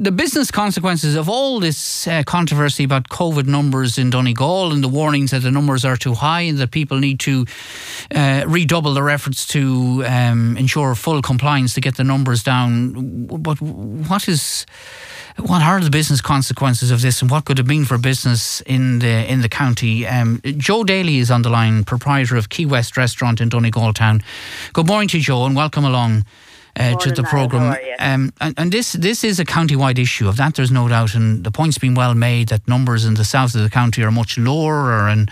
the business consequences of all this controversy about COVID numbers in Donegal and the warnings that the numbers are too high and that people need to redouble their efforts to ensure full compliance to get the numbers down. But what are the business consequences of this, and what could it mean for business in the county? Joe Daly is on the line, proprietor of Key West Restaurant in Donegal Town. Good morning to you, Joe, and welcome along to the programme. And this is a county-wide issue. Of that there's no doubt, and the point's been well made that numbers in the south of the county are much lower and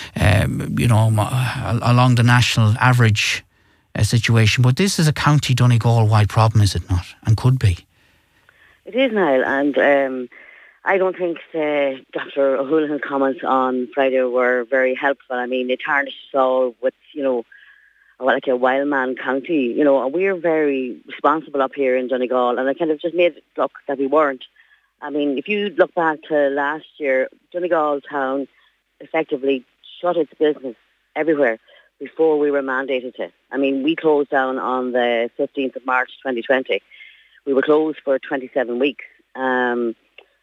along the national average situation. But this is a county Donegal-wide problem, is it not? And could be. It is, Niall, and I don't think Dr. O'Houlihan's comments on Friday were very helpful. I mean, they tarnished us all with, like a wild man county, and we're very responsible up here in Donegal, and I kind of just made it look that we weren't. I mean, if you look back to last year, Donegal Town effectively shut its business everywhere before we were mandated to. I mean, we closed down on the 15th of March 2020. We were closed for 27 weeks. And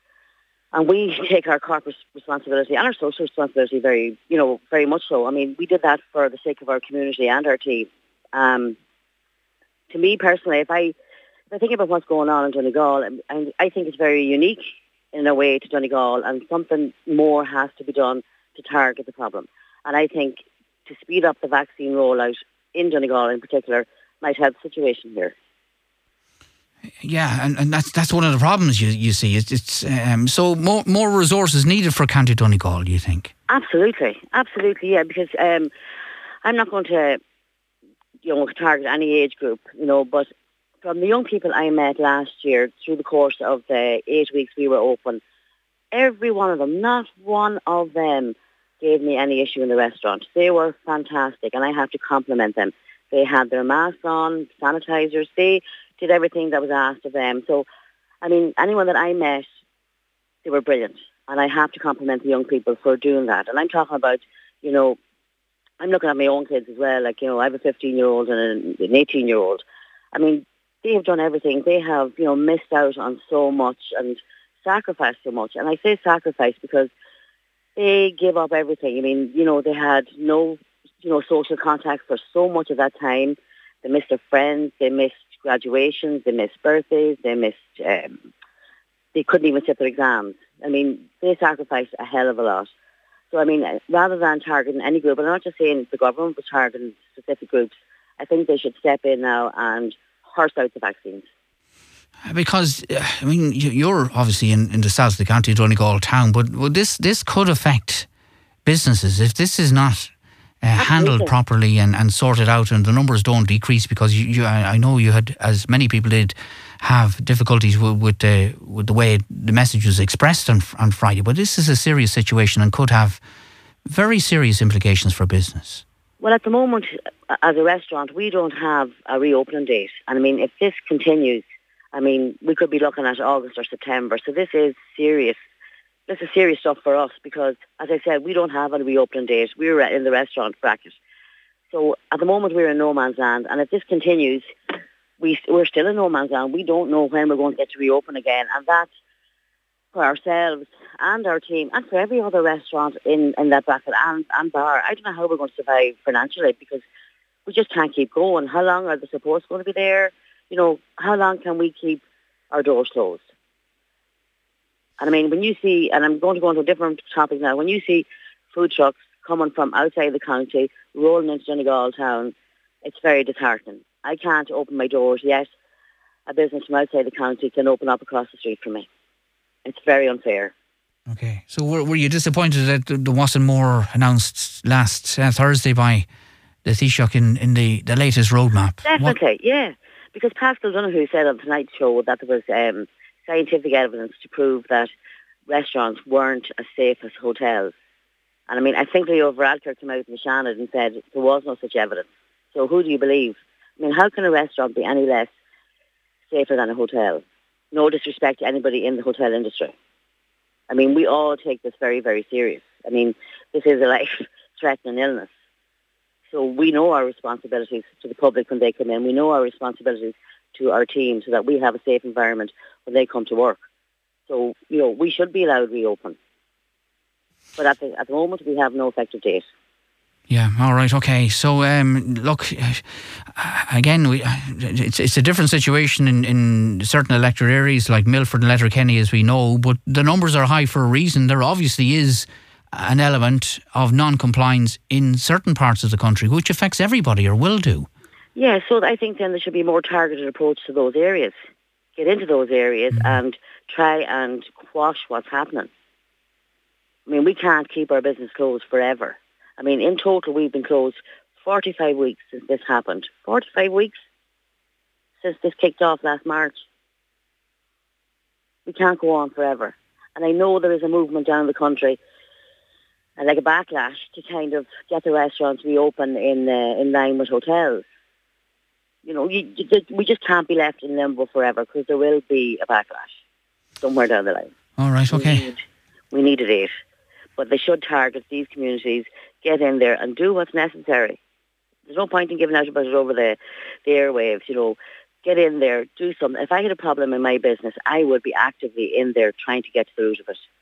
we take our corporate responsibility and our social responsibility very, very much so. I mean, we did that for the sake of our community and our team. To me personally, if I think about what's going on in Donegal, and I think it's very unique in a way to Donegal, and something more has to be done to target the problem. And I think to speed up the vaccine rollout in Donegal in particular might help the situation here. Yeah, and that's one of the problems you see. It's so more resources needed for County Donegal, do you think? Absolutely, yeah. Because I'm not going to, target any age group, but from the young people I met last year through the course of the 8 weeks we were open, every one of them, not one of them, gave me any issue in the restaurant. They were fantastic, and I have to compliment them. They had their masks on, sanitizers. They did everything that was asked of them. So, I mean, anyone that I met, they were brilliant. And I have to compliment the young people for doing that. And I'm talking about, I'm looking at my own kids as well. Like, I have a 15-year-old and an 18-year-old. I mean, they have done everything. They have, missed out on so much and sacrificed so much. And I say sacrifice because they give up everything. I mean, they had no, social contact for so much of that time. They missed their friends. They missed graduations, they missed birthdays, they couldn't even sit their exams. I mean, they sacrificed a hell of a lot. So, I mean, rather than targeting any group, and I'm not just saying the government was targeting specific groups, I think they should step in now and horse out the vaccines. Because, I mean, you're obviously in the south of the county, Donegal Town, but this could affect businesses if this is not handled properly and sorted out, and the numbers don't decrease, because I know you had, as many people did, have difficulties with the way the message was expressed on Friday. But this is a serious situation and could have very serious implications for business. Well, at the moment, as a restaurant, we don't have a reopening date. And I mean, if this continues, I mean, we could be looking at August or September. So this is serious. This is serious stuff for us because, as I said, we don't have a reopening date. We're in the restaurant bracket. So at the moment, we're in no man's land. And if this continues, we're still in no man's land. We don't know when we're going to get to reopen again. And that, for ourselves and our team and for every other restaurant in that bracket and bar, I don't know how we're going to survive financially because we just can't keep going. How long are the supports going to be there? How long can we keep our doors closed? And I mean, when you see, and I'm going to go into a different topic now, when you see food trucks coming from outside the county, rolling into Donegal Town, it's very disheartening. I can't open my doors yet. A business from outside the county can open up across the street from me. It's very unfair. Okay. So were you disappointed that there wasn't more announced last Thursday by the Taoiseach in the latest roadmap? Definitely, yeah. Because Pascal Donoghue said on tonight's show that there was scientific evidence to prove that restaurants weren't as safe as hotels. And I mean, I think Leo Varadkar came out in the Shannon and said there was no such evidence. So who do you believe? I mean, how can a restaurant be any less safer than a hotel? No disrespect to anybody in the hotel industry. I mean, we all take this very, very serious. I mean, this is a life-threatening illness. So we know our responsibilities to the public when they come in. We know our responsibilities to our team so that we have a safe environment when they come to work. So, we should be allowed to reopen. But at the moment, we have no effective date. Yeah, all right, okay. So, look, again, it's a different situation in certain electorate areas like Milford and Letterkenny, as we know, but the numbers are high for a reason. There obviously is an element of non-compliance in certain parts of the country, which affects everybody, or will do. Yeah, so I think then there should be a more targeted approach to those areas. Get into those areas and try and quash what's happening. I mean, we can't keep our business closed forever. I mean, in total, we've been closed 45 weeks since this happened. 45 weeks since this kicked off last March. We can't go on forever. And I know there is a movement down the country, and like a backlash, to kind of get the restaurants reopen in line with hotels. We just can't be left in limbo forever, because there will be a backlash somewhere down the line. All right, okay. We need a date. But they should target these communities, get in there and do what's necessary. There's no point in giving out about it over the airwaves, Get in there, do something. If I had a problem in my business, I would be actively in there trying to get to the root of it.